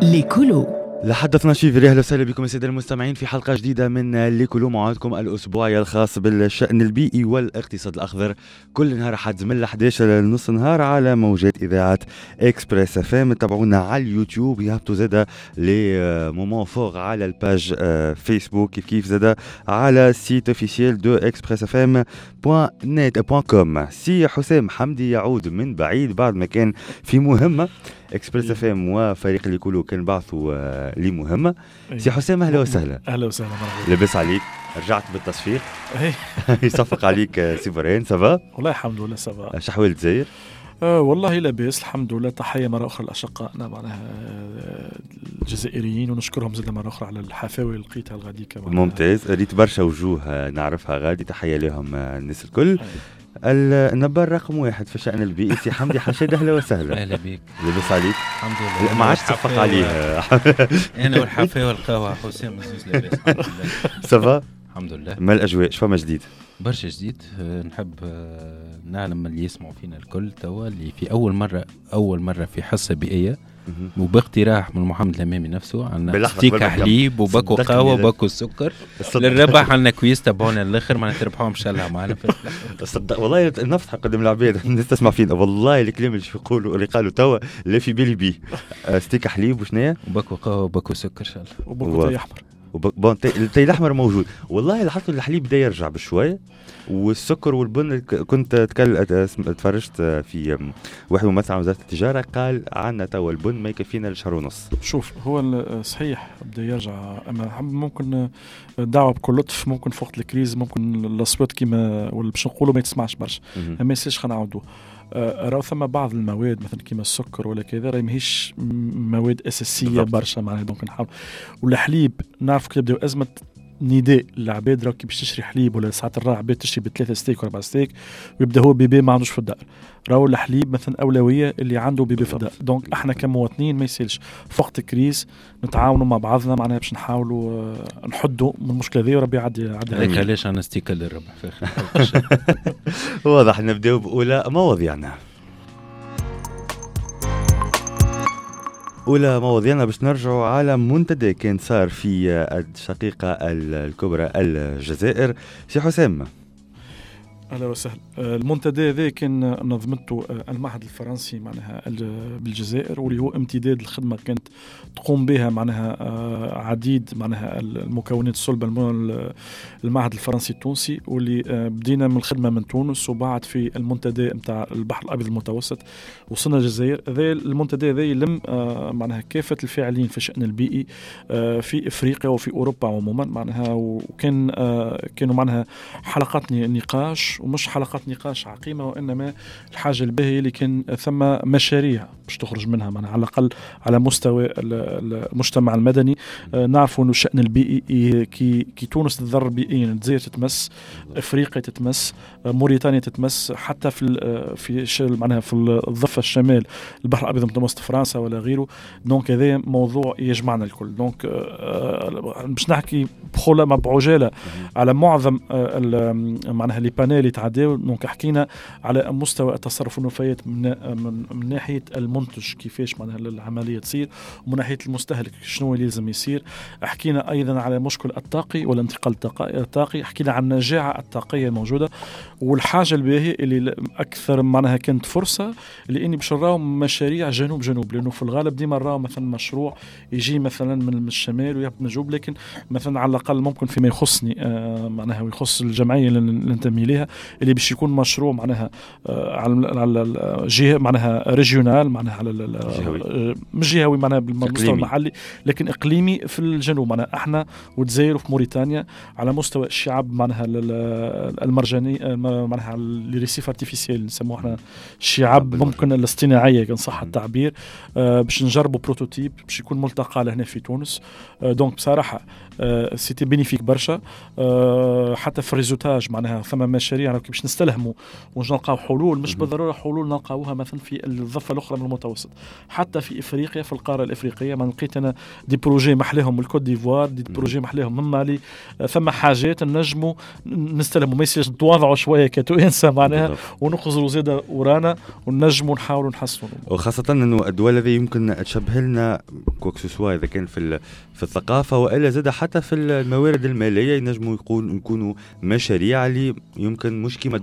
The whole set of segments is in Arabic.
ليكولو. لحد 12 فبراير. اهلا وسهلا بكم الساده المستمعين في حلقه جديده من ليكولو، موعدكم الاسبوعي الخاص بالشان البيئي والاقتصاد الاخضر، كل نهار حد من 11 لنص نهار على موجات اذاعه اكسبريس اف ام. تابعونا على اليوتيوب، يهبطوا زاده لي مومون فوق على الباج فيسبوك، كيف زاده على السيت اوفيسيال دو expressfm.net.com. سي حسام حمدي يعود من بعيد بعد ما كان في مهمه. اكسبريس اف ام وفريق ليكولو كان بعثوا لي مهمه. سي حسام اهلا وسهلا. اهلا وسهلا مرحبا. لاباس عليك؟ رجعت بالتصفيق؟ يصفق عليك سي برهان؟ سافا؟ والله الحمد لله سافا. شحوال الجزائر؟ والله لاباس الحمد لله. تحيه مره اخرى لاشقائنا معناها الجزائريين، ونشكرهم زاد مره اخرى على الحفاوه اللي لقيتها الغاديكا. ممتاز، ريت برشا وجوه نعرفها غادي، تحيه لهم الناس الكل. النبار رقم 1 في الشأن البيئي سي حمدي حشاد، اهلا وسهلا. اهلا بك. لاباس عليك؟ الحمد لله. ما عادش تصفق عليه انا والحفاوه والقهوه حسام الزوز لاباس الحمد لله. سافا الحمد لله. ما الاجواء؟ شو فما جديد؟ برشا جديد. نحب نعلم اللي يسمعوا فينا الكل توا اللي في اول مره في حصه بيئيه وباقتراح من محمد الامامي نفسه عن ستيك حليب وباكو قهوه وباكو سكر للربح. عندنا كويس تبعونا الاخر ما نتربحوهم ان شاء الله معنا. صدق والله نفضح قدام العباد الناس تسمع فينا، والله الكلام اللي يقولوا اللي قالوا توا لا في بالي بيه. ستيك حليب وشنيا وباكو قهوه وباكو سكر ان شاء الله وباكو تاي احمر. التاي الاحمر موجود والله. لاحظت الحليب بدا يرجع بشويه، والسكر والبن كنت تفرجت في واحد ممثل عن وزاره التجاره قال عندنا توا البن ما يكفينا لشهر ونص. شوف هو صحيح بدا يرجع، اما ممكن دعوه بكل لطف، ممكن في وقت الكريز ممكن الاصوات كيما ولا باش نقولوا ما يتسمعش برشا، ما يصيرش خلينا نعاودوه. راهو ثم بعض المواد مثلا كيما السكر ولا كذا راهي ماهيش مواد اساسيه برشا معناها ممكن نحاول. والحليب نعرف كي يبداو ازمه نداء العباد، راكي باش تشري حليب ولا ساعات الراحه عباد تشري ب3 ستيك و4 ستيك ويبدا هو بيبي ما عندوش في الدار. راهو الحليب مثلا اولويه اللي عنده بيبي في الدار. دونك احنا كمواطنين ما يسالش في وقت كريز نتعاونوا مع بعضنا معناها باش نحاولوا نحدوا من المشكله ذي وربي يعدي عليك. علاش انا ستيك للربح في واضح. نبداو باولى مواضيعنا. أولى مواضيعنا باش نرجعوا على منتدى كان صار في الشقيقة الكبرى الجزائر. سي حسام اهلا وسهلا. المنتدى هذا كان نظمته المعهد الفرنسي معناها بالجزائر، واللي هو امتداد الخدمه كانت تقوم بها معناها عديد معناها المكونات الصلبه المعهد الفرنسي التونسي، واللي بدينا من الخدمه من تونس وبعد في المنتدى نتاع البحر الابيض المتوسط وصلنا الجزائر. هذا المنتدى هذا يلم معناها كافه الفاعلين في الشان البيئي في افريقيا وفي اوروبا عموما معناها. وكان كانوا معناها حلقات نقاش، ومش حلقات نقاش عقيمة، وإنما الحاجة الباهية اللي كان ثم مشاريع باش تخرج منها معناها على الأقل على مستوى المجتمع المدني. نعرفوا أنه الشأن البيئي كي تونس تتضرر بيئيا، الجزائر تتمس، إفريقيا تتمس، موريتانيا تتمس، حتى في معناها في الضفة الشمال البحر الأبيض المتوسط فرنسا ولا غيره. دونك هذا موضوع يجمعنا الكل. دونك باش نحكي بعجالة على معظم معناها لي بانيل يتعداو. دونك حكينا على مستوى التصرف والنفايات من ناحيه المنتج كيفاش معناها العمليه تصير، ومن ناحيه المستهلك شنو اللي لازم يصير. حكينا ايضا على مشكل الطاقي والانتقال الطاقي، حكينا عن النجاعه الطاقيه الموجوده. والحاجه الباهيه اللي اكثر معناها كانت فرصه لاني باش نراو مشاريع جنوب، لانه في الغالب ديما نراو مثلا مشروع يجي مثلا من الشمال ويهبط من الجنوب، لكن مثلا على الاقل ممكن فيما يخصني معناها ويخص الجمعيه اللي ننتمي ليها اللي باش يكون مشروع معناها على الجهه معناها ريجيونال معناها على مش جهوي معناها بالمستوى المحلي، لكن اقليمي في الجنوب معناها احنا والجزائر وفي موريتانيا على مستوى الشعب معناها المرجاني معناها الريسيف ارتيفيسيال نسموه احنا الشعب ممكن الاصطناعيه كان صح التعبير. باش نجربوا بروتوتيب باش يكون ملتقى لهنا في تونس. دونك بصراحه سيتي بينيفيك برشا. حتى في الريزوتاج معناها ثم مشاريع مشاريع باش نستلهموا ونلقاو حلول، مش بالضروره حلول نلقاوها مثلا في الضفه الاخرى من المتوسط. حتى في افريقيا، في القاره الافريقيه ما لقيت انا دي بروجي محليهم الكوت ديفوار، دي بروجي محليهم من مالي. ثم حاجات نجموا نستلهموا، ما يصيرش نتواضعوا شويه كتوانسه معناها ونخزروا زاده ورانا ونجموا نحاولوا نحسنوا. وخاصه انه الدول هذه يمكن تشبه لنا كوكسوسوا اذا كان في الثقافه والا زاد حتى في الموارد الماليه، ينجموا يكونوا مشاريع اللي يمكن مش كيما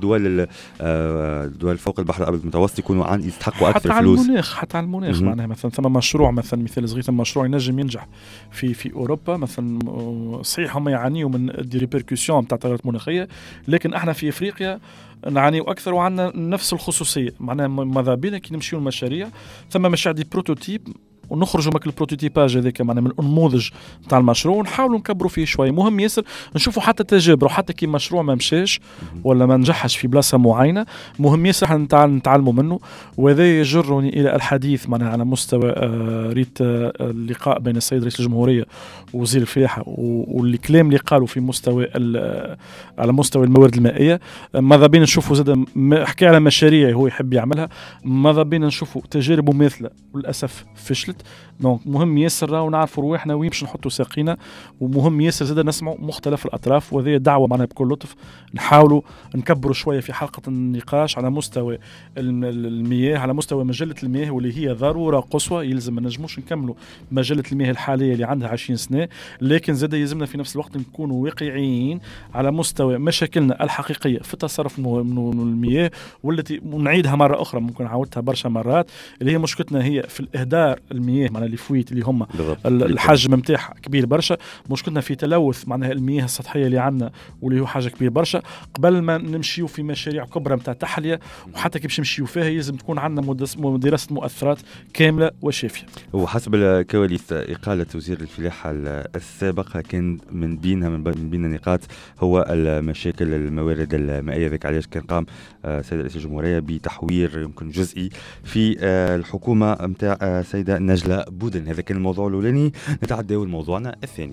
الدول فوق البحر الابيض المتوسط يكونوا يستحقوا اكثر فلوس. حتى على المناخ معناها مثلا ثم مشروع، مثلا مثال صغير، مشروع ينجم ينجح في اوروبا مثلا. صحيح هم يعانيوا من دي ريبركسيون تاع التغيرات المناخيه، لكن احنا في افريقيا نعاني اكثر وعندنا نفس الخصوصيه. معناها ماذا بينا كي نمشيو المشاريع ثم مشاريع دي بروتوتيب ونخرجوا من البروتوتيباج هذاك معنا من النموذج نتاع المشروع ونحاولوا نكبروا فيه شويه. مهم ياسر نشوفوا حتى تجارب، حتى كي مشروع ما مشاش ولا ما نجحش في بلاصه معينه، مهم ياسر نتعلموا منه. وهذا يجرني الى الحديث معنا على مستوى ريت اللقاء بين السيد رئيس الجمهوريه ووزير الفلاحه، والكلام اللي قالوا في مستوى على مستوى الموارد المائيه. ماذا بينا نشوفوا زاد حكى على مشاريع هو يحب يعملها، ماذا بينا نشوفوا تجارب مماثله وللاسف فشلت. دونك مهم ياسر ونعرفوا رواحنا وين باش نحطوا ساقينا، ومهم ياسر زاد نسمعوا مختلف الاطراف. وهذه دعوه معنا بكل لطف نحاولوا نكبروا شويه في حلقه النقاش على مستوى المياه، على مستوى مجله المياه واللي هي ضروره قصوى. يلزم ما نجموش نكملوا مجله المياه الحاليه اللي عندها 20 سنه، لكن زاد يلزمنا في نفس الوقت نكونوا واقعيين على مستوى مشاكلنا الحقيقيه في التصرف من المياه، والتي نعيدها مره اخرى ممكن عاودتها برشا مرات، اللي هي مشكلتنا هي في الاهدار المياه معناها اللي فويت اللي هم الحجم نتاعها كبير برشا. مشكلتنا في تلوث معناها المياه السطحيه اللي عندنا واللي هو حاجه كبير برشا. قبل ما نمشيو في مشاريع كبرى نتاع تحليه، وحتى كي باش نمشيو فيها يلزم تكون عندنا دراسه مؤثرات كامله وشافيه. وحسب الكواليس اقاله وزير الفلاحه السابق كان من بين النقاط هو المشاكل الموارد المائيه. ذاك علاش كان قام سيد رئيس الجمهوريه بتحوير يمكن جزئي في الحكومه نتاع سيده نجلة بودن. هذا كان الموضوع الأولاني. نتعداو لموضوعنا الثاني.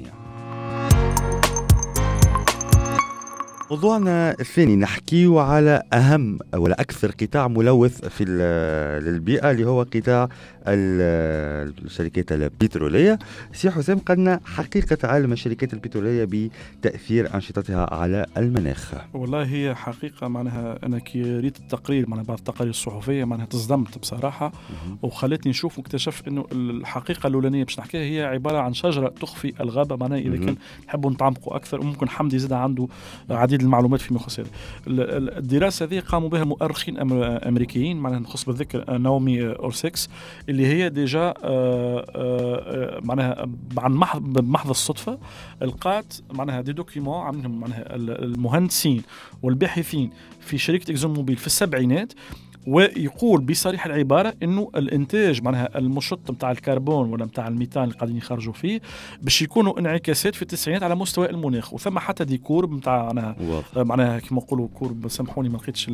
موضوعنا الثاني نحكيه على أهم ولا أكثر قطاع ملوث في للبيئة، اللي هو قطاع الشركات البترولية. سي حسام قلنا حقيقة عالم الشركات البترولية بتأثير أنشطتها على المناخ. والله هي حقيقة معناها أنا كي ريت التقرير معناها بعض التقارير الصحفية معناها تصدمت بصراحة، وخلتني نشوف واكتشف إنه الحقيقة الأولانية باش نحكيها هي عبارة عن شجرة تخفي الغابة. معناها إذا كان نحبوا نتعمقوا أكثر، وممكن حمدي زاد عنده عديد المعلومات فيما يخص هذا. الدراسة هذه قاموا بها مؤرخين أمريكيين معناها نخص بالذكر ناومي أورسكس، اللي هي ديجا معناها عن محض الصدفة لقات معناها دي دوكيمون عاملهم معناها المهندسين والباحثين في شركة إكزون موبيل في السبعينات، ويقول بصريح العبارة إنه الإنتاج معناها المشط متاع الكربون ولا متاع الميثان اللي قاعدين يخرجوا فيه باش يكونوا انعكاسات في التسعينات على مستوى المناخ. وثم حتى دي كورب متاع معناها كما نقولوا كورب، سامحوني ما لقيتش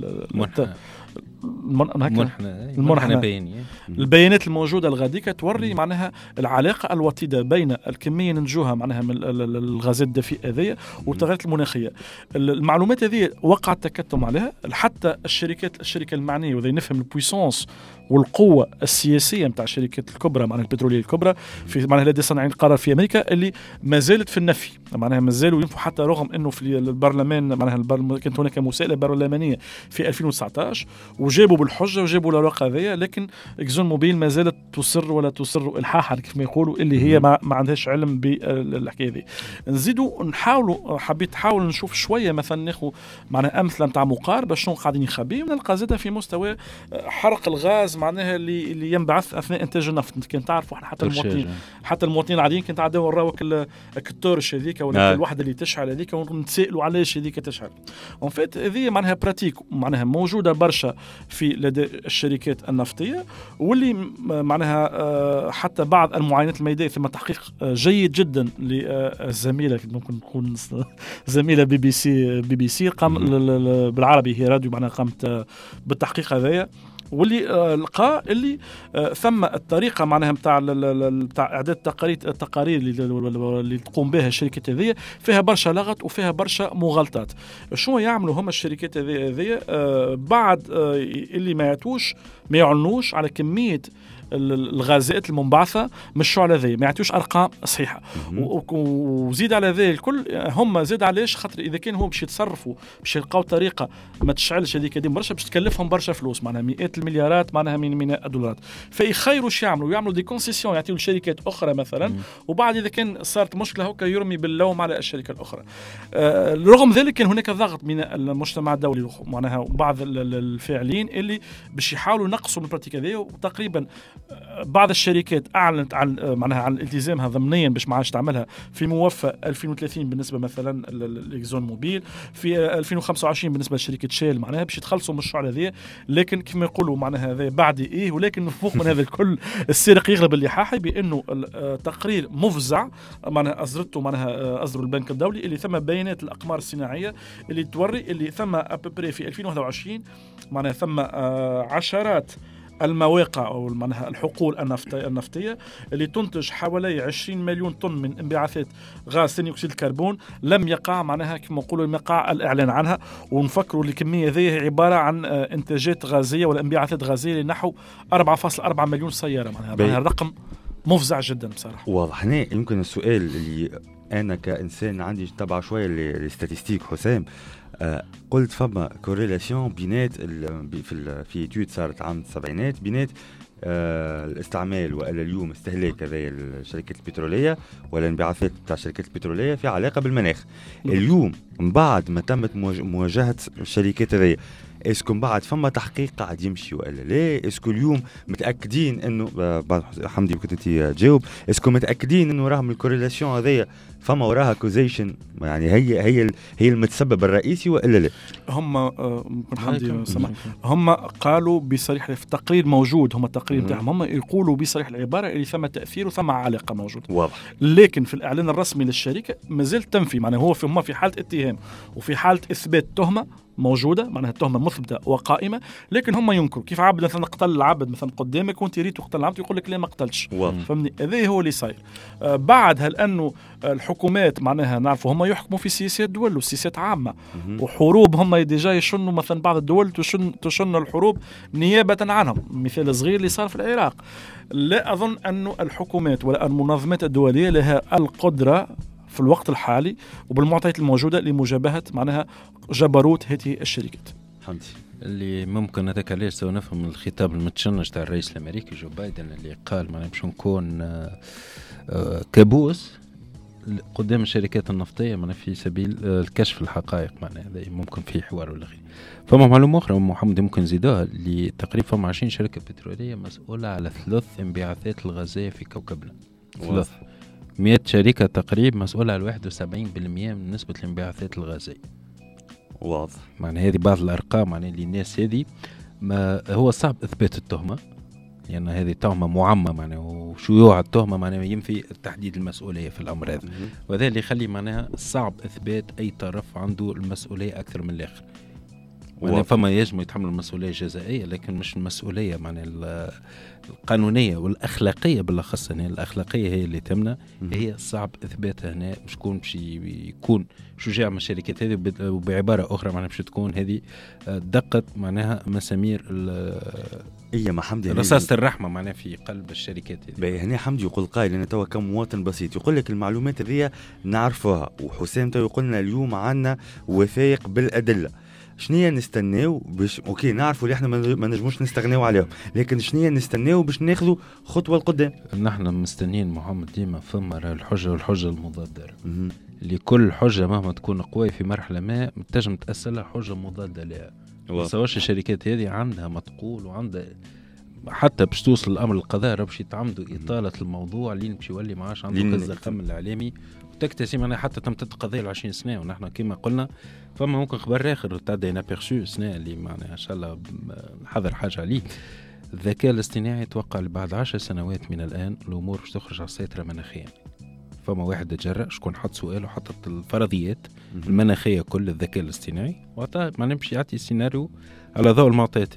البيانات الموجودة الغاديكة توري معناها العلاقة الوطيدة بين الكمية ننتجوها معناها من الغازات الدفيئة هذه والتغيرات المناخية. المعلومات هذه وقع التكتم عليها حتى الشركة المعنية، وإذا نفهم البويسانس والقوة السياسية متاع الشركات الكبرى معناها البترولية الكبرى في معناها لدى صانعين القرار في أمريكا اللي ما زالت في النفي، معناها ما زالوا ينفوا حتى رغم أنه في البرلمان معناها كانت هناك مساءلة برلمانية في 2019 وجابوا بالحجة وجابوا الأوراق هذه، لكن إكزون موبيل ما زالت تصر ولا تصر إلحاحا كيف ما يقولوا اللي هي ما عندهاش علم بالحكاية هذه. نزيدوا نحاولوا حبيت نحاول نشوف شوية مثلا ناخذ معناها أمثلة متاع مقاربة شنو قاعدين يخبيه، ونلقى زادة في مستوى حرق الغاز معناها اللي ينبعث اثناء انتاج النفط. كان تعرفوا حتى المواطنين العاديين كنت عداو نراوك التورش هذيك ولا الوحده اللي تشعل هذيك ونتسائلوا علاش هذيك تشعل. اون فيت هذه معناها براتيك معناها موجوده برشا في لدى الشركات النفطيه، واللي معناها حتى بعض المعاينات الميدانيه ثم تحقيق جيد جدا للزميله ممكن تكون زميله بي بي سي قام بالعربي هي راديو معناها قامت بالتحقيق هذايا، واللي لقى اللي ثم الطريقه معناها نتاع اعداد التقارير اللي تقوم بها الشركات هذه فيها برشا لغط وفيها برشا مغالطات. شنو يعملوا هما الشركات هذه بعد اللي ما يعلنوش على كميه الغازات المنبعثة من الشعلة ذي، ما يعطيوش أرقام صحيحة. وزيد على ذي الكل هم زيد عليش خاطر إذا كان هم باش يتصرفوا باش يلقاو طريقة ما تشعلش هذيك دي برشا باش تكلفهم برشا فلوس معناها مئات المليارات معناها من الدولارات. فيخيروا شو يعملوا دي كونسيسيون يعطيو لشركات أخرى مثلا وبعد إذا كان صارت مشكلة هكا يرمي باللوم على الشركة الأخرى. رغم ذلك كان هناك ضغط من المجتمع الدولي معناها بعض الفاعلين اللي باش يحاولوا ينقصوا من البراتيك هذه. وتقريبا بعض الشركات أعلنت عن التزامها ضمنيا باش ما عادش تعملها في موفى 2030 بالنسبة مثلا لإكزون موبيل، في 2025 بالنسبة لشركة شيل معناها باش يتخلصوا من الشعلة هذه. لكن كما يقولوا معناها هذا بعد ولكن فوق من هذا الكل السارق يغلب اللحاحي، بأنه تقرير مفزع معناها أصدروا البنك الدولي اللي ثم بيانات الأقمار الصناعية اللي توري اللي ثم أبري في 2021 معناها ثم عشرات المواقع أو معناها الحقول النفطية اللي تنتج حوالي 20 مليون طن من انبعاثات غاز ثاني أكسيد الكربون لم يقع معناها كما نقولوا يقع الإعلان عنها. ونفكروا الكمية ذي هي عبارة عن إنتاجات غازية ولا انبعاثات غازية لنحو 4.4 مليون سيارة معناها رقم مفزع جدا بصراحة. واضح. هنا يمكن السؤال اللي أنا كإنسان عندي تبع شوية الاستاتيستيك حسام، قلت فما كوريلاسيون بينات في اتيود صارت عام السبعينات بينات الاستعمال وإلى اليوم استهلاك هذه الشركات البترولية ولا الانبعاثات بتاع الشركات البترولية في علاقة بالمناخ. اليوم من بعد ما تمت مواجهة الشركات هذه اسكو بعد فما تحقيق قاعد يمشي ولا لا؟ اسكو اليوم متاكدين انه حمدي كنت انت تجاوب، اسكو متاكدين انه راهم الكوريلاسيون هذيا فما وراها كوزيشن يعني هي المتسبب الرئيسي ولا لا؟ هم حمدي هم قالوا بصريح في التقرير موجود، هم التقرير بتاعهم هم يقولوا بصريح العباره اللي ثم تاثير وثم علاقه موجود واضح. لكن في الاعلان الرسمي للشركه مازال تنفي معناه هو هم في حاله اتهام وفي حاله اثبات تهمه موجوده معناها التهمه مثبته وقائمه، لكن هم ينكروا. كيف عبد مثلا قتل العبد مثلا قدامك وانت ريت تقتل العبد يقول لك لا ما قتلش، فهمني؟ هذا هو اللي صاير. بعد هل انه الحكومات معناها نعرفوا هم يحكموا في سياسات دول وسياسات عامه وحروب، هم ديجا يشنوا مثلا بعض الدول تشن الحروب نيابه عنهم. مثال صغير اللي صار في العراق. لا اظن انه الحكومات ولا المنظمات الدوليه لها القدره في الوقت الحالي وبالمعطيات الموجودة لمجابهة معناها جبروت هذه الشركات. حمدي اللي ممكن نتكلم سو نفهم الخطاب المتشنج تاع الرئيس الأمريكي جو بايدن اللي قال معناها باش نكون كابوس قدام الشركات النفطية معناها في سبيل الكشف الحقائق، معناها هذا ممكن في حوار ولا غير. فما معلومة أخرى محمد ممكن نزيدوها اللي تقريبا فما 20 شركة بترولية مسؤولة على ثلث انبعاثات الغازية في كوكبنا. ثلث 100 شركة تقريبا مسؤولة على 71% من نسبة الانبعاثات الغازية. واضح. معنى هذه بعض الأرقام معنى اللي الناس هذه ما هو صعب إثبات التهمة لأن هذه تهمة معمة معنى وشيوع التهمة معنى ينفي تحديد المسؤولية في الأمر هذا، وذا اللي يخلي معناها صعب إثبات أي طرف عنده المسؤولية أكثر من الآخر. يعني فما يجب يتحمل المسؤولية الجزائية لكن مش المسؤولية معنى القانونية والأخلاقية بالأخص. يعني الأخلاقية هي اللي تمنى، هي صعب إثباتها هنا. مش يكون يكون شجاع من الشركات هذه، وبعبارة أخرى معناها مش تكون هذه دقت معناها مسامير رصاصة الرحمة معناها في قلب الشركات هذه. هنا حمدي يقول قائل أنا توا كمواطن بسيط يقول لك المعلومات هذه نعرفها، وحسام تو يقولنا اليوم عنا وثائق بالأدلة. شنية نستناو باش اوكي نعرفوا اللي احنا ما نجموش نستغناو عليهم، لكن شنية نستناو باش ناخذوا خطوه لقدام؟ نحن مستنيين محمد ديما فما الحجه والحجه المضاده اللي كل حجه مهما تكون قويه في مرحله ما تنجم تاسس لها حجه مضاده لها. سواش الشركات هذه عندها متقول وعندها حتى باش توصل الامر القضاء باش يتعمدوا اطاله الموضوع لين باش يولي ما عادش عنده الزخم الاعلامي تكتسي معناها حتى تمت القضيه 20 سنه. ونحن كما قلنا فما ممكن خبر اخر تعدى نابيرسو سنه اللي معناها ان شاء الله نحضر حاجه عليه. الذكاء الاصطناعي يتوقع بعد 10 سنوات من الان الامور باش تخرج على السيطره مناخيا. فما واحد تجرأ شكون حط سؤال وحطت الفرضيات المناخيه كل الذكاء الاصطناعي وعطى ما نمشي يعطي سيناريو على ضوء المعطيات هذه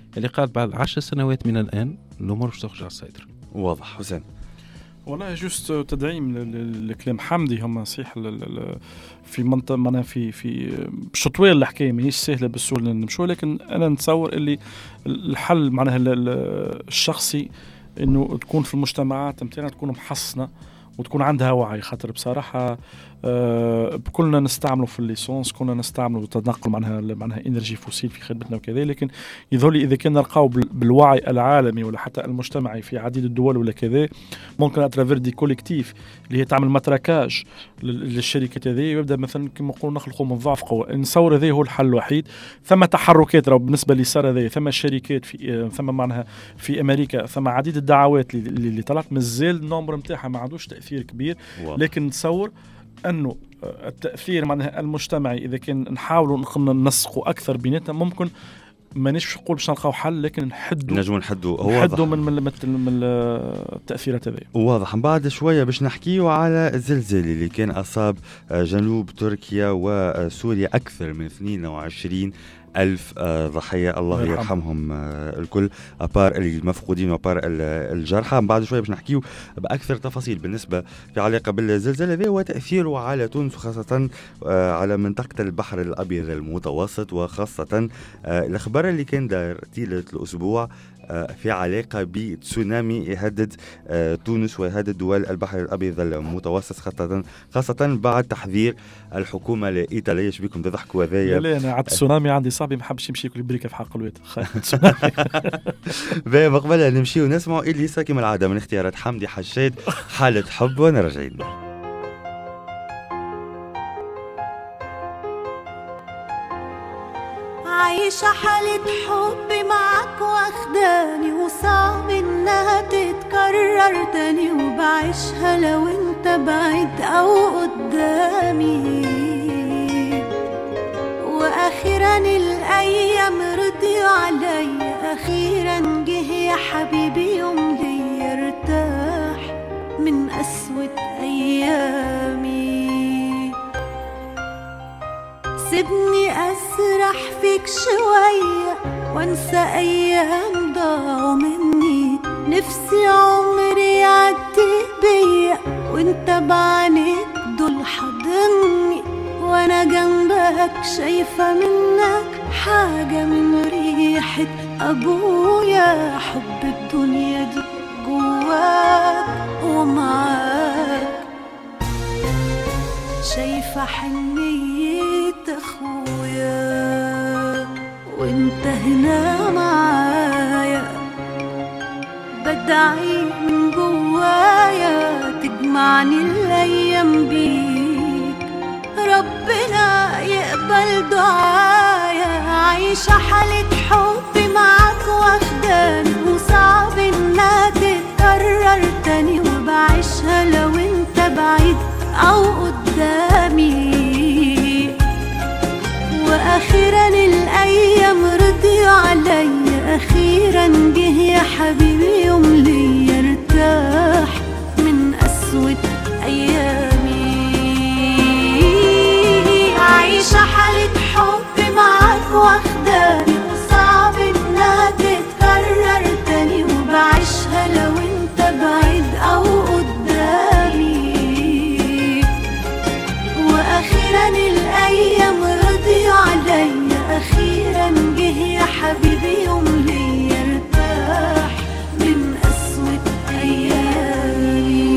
اللي قال بعد 10 سنوات من الآن الأمور مش تخرج على السيطرة. واضح. حسام والله جوست تدعيم لكلام حمدي. هم صحيح في منطقة معناها في شطوية الحكاية ماهيش سهلة بالسهولة نمشوا، لكن أنا نتصور اللي الحل معناها الشخصي إنه تكون في المجتمعات متاعنا تكون محصنة وتكون عندها وعي. خاطر بصراحة كلنا نستعملوا في الليسونس، كلنا نستعملوا تنقل معناها انرجي فوسيل في خدمتنا وكذا، لكن يظهر لي اذا كنا نلقاو بالوعي العالمي ولا حتى المجتمعي في عديد الدول ولا كذا، ممكن اترافير دي كوليكتيف اللي هي تعمل متراكاج للشركات هذه، ويبدا مثلا كما نقولوا نخلقوا من ضعف قوه. نصور هذا هو الحل الوحيد. ثم تحركات بالنسبه اللي صار هذا، ثم شركات في ثم معناها في امريكا ثم عديد الدعوات اللي طلعت، مازال النمبر نتاعها ما عندوش تاثير كبير. لكن نتصور انه التاثير معناها المجتمعي اذا كان نحاولوا ننسقوا اكثر بيناتنا، ممكن مانيش نقول باش نلقاو حل، لكن نحدوا من التاثيرات هذه. واضح. بعد شويه باش نحكيوا على الزلزال اللي كان اصاب جنوب تركيا وسوريا، اكثر من 22,000 ضحية، الله يرحمهم الكل، أبار المفقودين وأبار الجرحى. بعد شوية باش نحكيو بأكثر تفاصيل بالنسبة في علاقة بالزلزال هذا وتأثيره على تونس، وخاصة على منطقة البحر الأبيض المتوسط، وخاصة الأخبار اللي كان دار طيلة الأسبوع في علاقة بتسونامي يهدد تونس ويهدد دول البحر الأبيض المتوسط، خاصة بعد تحذير الحكومة الإيطالية. شبيكم تضحكوا هذايا؟ لا أنا عاد التسونامي عندي صاحبي ما حبش يمشي ياكل بريكة في حق الواد. باهي مقبلة نمشي ونسمعوا إليسا كما العادة من اختيارات حمدي حشاد، حالة حب ونرجعين. عايشة حالة حب معك واخداني، وصعب انها تتكرر تاني، وبعيشها لو انت بعيد او قدامي. واخيرا الايام رضيوا علي، اخيرا جه يا حبيبي يوم لي ارتاح من قسوة ايامي. سيبني أسرح فيك شوية وانسى أيام ضاعوا مني، نفسي عمري يعدي بيا وانت بعينيك دول حضني، وانا جنبك شايفة منك حاجة من ريحة أبويا. حب الدنيا دي جواك ومعاك، شايفة حنية أخويا وانت هنا معايا، بدعي من جوايا تجمعني الأيام بيك، ربنا يقبل دعايا. عايشة حالة حب معاك واخداني، وصعب انها تتكرر تاني، وبعيشها لو انت بعيد أو قدامي. وأخيرا الأيام رضيوا علي، أخيرا جه يا حبيبي يوم لي يرتاح من قسوة أيامي. عايشة حالة حب معاك واخداني، وصعب إنها تتكرر تاني، وبعيشها لو انت بعيد أو قدامي. وأخيرا الأيام رضيوا علي، أخيرا جه يا حبيبي يوم لي يرتاح من قسوة أيامي.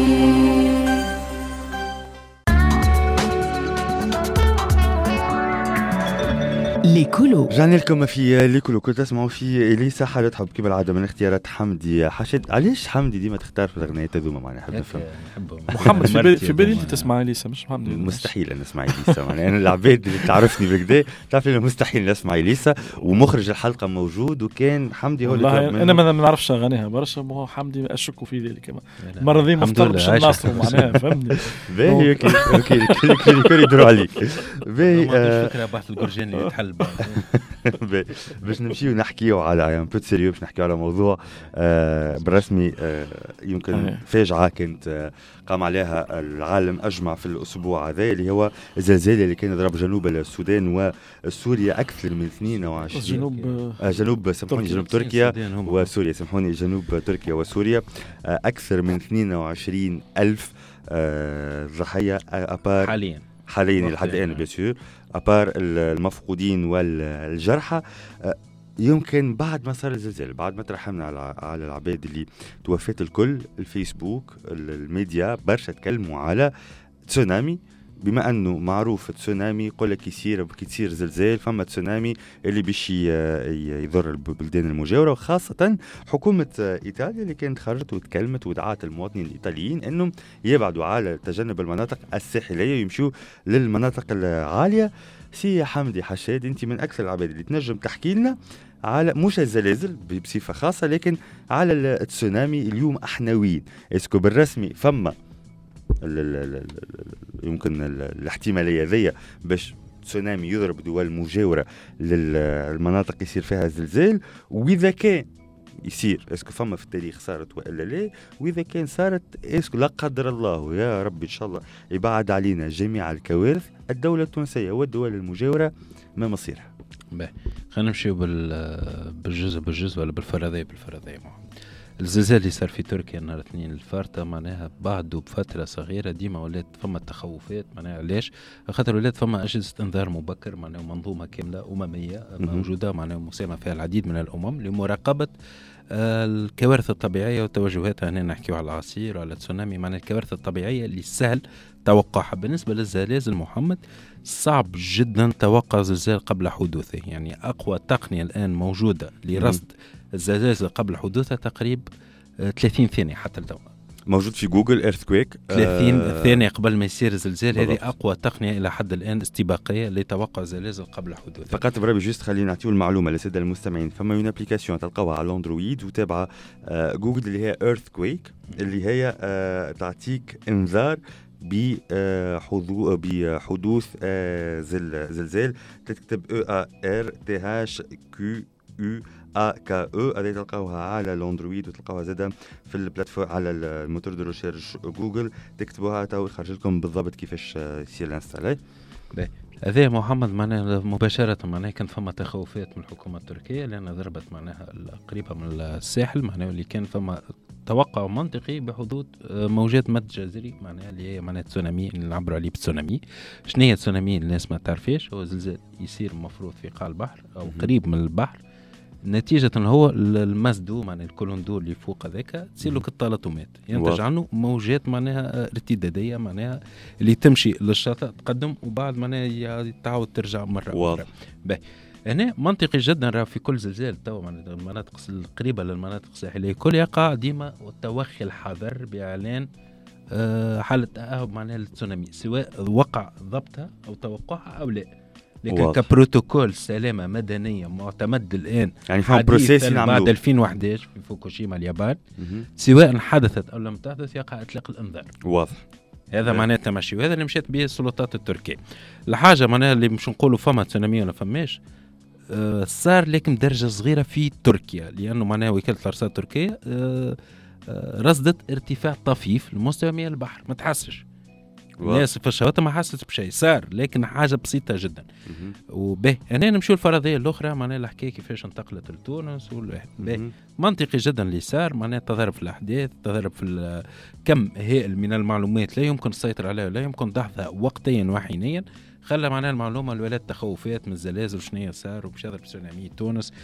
ليكولو رجعنا لكم في ليكولو. كنت تسمعوا في إليسا حالة حب كما العادة من اختيارات حمدي حشد. علاش حمدي ديما تختار في الأغنيات هذوما؟ معناها حاب نفهم. محمد في بالي انت تسمع إليسا مش محمد؟ مستحيل أن نسمع إليسا. معناها أنا العباد اللي تعرفني بالكدا تعرف أنه مستحيل نسمع إليسا، ومخرج الحلقة موجود وكان حمدي هو اللي طلب منه. أنا ما نعرفش أغانيها برشا، هو حمدي أشك في ذلك كمان. مرة ذي مفترض باش نناصروا معناها، فهمني؟ باهي أوكي يدروا عليك. باهي الفكرة بحث الجرجاني اللي يتحل باش نمشيو نحكيو على ان بو سيريو، باش نحكيو على موضوع بالرسمي يمكن فاجعه كانت قام عليها العالم اجمع في الاسبوع هذا، اللي هو الزلزال اللي كان ضرب جنوب السودان وسوريا اكثر من 22 جنوب سامحوني جنوب تركيا وسوريا، سامحوني جنوب تركيا وسوريا، اكثر من 22 ألف ضحيه ابار حاليا لحد الان بيسور، ابار المفقودين والجرحى. يمكن بعد ما صار الزلزال، بعد ما ترحمنا على العباد اللي توفت الكل، الفيسبوك الميديا برشا تكلموا على تسونامي، بما انه معروف التسونامي يقول لك كي تصير زلزال فما تسونامي اللي باش يضر البلدان المجاوره، وخاصه حكومه ايطاليا اللي كانت خرجت وتكلمت ودعات المواطنين الايطاليين انهم يبعدوا على تجنب المناطق الساحليه ويمشوا للمناطق العاليه. سي حمدي حشاد، انت من اكثر العباد اللي تنجم تحكي لنا على مش الزلازل بصفه خاصه لكن على التسونامي اليوم احنا وين؟ اسكو بالرسمي فما يمكن الاحتماليه ذي باش تسونامي يضرب دول مجاوره للمناطق يصير فيها زلزال، واذا كان يصير اسكو فما في التاريخ صارت والا لا، واذا كان صارت اسكو لا قدر الله يا رب ان شاء الله يبعد علينا جميع الكوارث، الدوله التونسيه والدول المجاوره ما مصيرها؟ خلينا نمشيو بالجزء ولا بالفرضيه. الزلزال اللي صار في تركيا نهار الاثنين الفارطة معناها بعده بفترة صغيرة ديما ولات فما تخوفات. معناها علاش؟ خاطر ولات فما أجهزة إنذار مبكر، معناها منظومة كاملة أممية موجودة، معناها مساهمة فيها العديد من الأمم لمراقبة الكوارث الطبيعية وتوجهاتها. هنا نحكيو على العصير وعلى التسونامي، معناها الكوارث الطبيعية اللي سهل توقعها. بالنسبة للزلازل محمد صعب جدا توقع زلزال قبل حدوثه، يعني أقوى تقنية الآن موجودة لرصد الزلازل قبل حدوثها تقريبا 30 ثانية حتى اليوم موجود في جوجل ايرثكويك 30 ثانية قبل ما يصير زلزال. هذه أقوى تقنية إلى حد الآن استباقية لتوقع زلازل قبل حدوثها. فقط بربي جوست خلينا نعطيو المعلومة للسادة المستمعين، فما من ابليكاسيون تلقاوها على الاندرويد وتابعة جوجل اللي هي ايرثكويك، اللي هي تعطيك انذار بحدوث زلزال. تكتب EARTHQUAKE هذه تلقاوها على الاندرويد وتلقاوها زاده في البلاتفورم على الموتور دو ريشيرش جوجل، تكتبوها تو يخرج لكم بالضبط كيفاش يصير الانستالي. هذا محمد معناها مباشرة معناها كان فما تخوفات من الحكومة التركية لأن ضربت معناها قريبة من الساحل، معناها اللي كان فما توقع منطقي بحدوث موجات مد جزري، معناها اللي هي معناها تسونامي اللي نعبروا عليه بالتسونامي. شنو هي تسونامي؟ الناس ما تعرفيش، هو زلزال يصير مفروض في قاع البحر أو قريب من البحر، نتيجة هو المسدو معناها الكولوندو اللي فوق ذاك تصير له كالتلاطمات ينتج عنه موجات معناها ارتدادية، معناها اللي تمشي للشاطئ تقدم وبعد معناها تعاود ترجع مرة أخرى. هنا منطقي جدا راه في كل زلزال تو المناطق القريبة للمناطق الساحلية كل يقع ديما والتوخي الحذر بإعلان حالة تأهب معناها للتسونامي، سواء وقع ضبطها أو توقعها أو لا. لكن كبروتوكول سلامة مدنية معتمد الآن يعني حديثا بعد 2011 في فوكوشيما اليابان، سواء حدثت أو لم تحدث يقع إطلاق الإنذار. واضح. هذا معناه تمشي، وهذا اللي مشيت به السلطات التركية. الحاجة معناها اللي مش نقولوا فما تسونامي ولا فماش، صار لكن درجة صغيرة في تركيا، لأنه معناها وكالة الأرصاد التركية رصدت ارتفاع طفيف لمستوى مياه البحر، ما تحسش الناس في الشواطئ ما حست بشيء صار، لكن حاجه بسيطه جدا. وبه هنا نمشيو الفرضيه الاخرى معناها الحكايه كيفاش انتقلت لتونس منطقي جدا اللي صار، معناها تضارب في الاحداث، تضارب في كم هائل من المعلومات لا يمكن السيطره عليها ولا يمكن دحضها وقتيا وحينيا، خلى معناها المعلومه الولاد تخوفات من الزلازل وشنو صار وباش يضرب تسونامي تونس.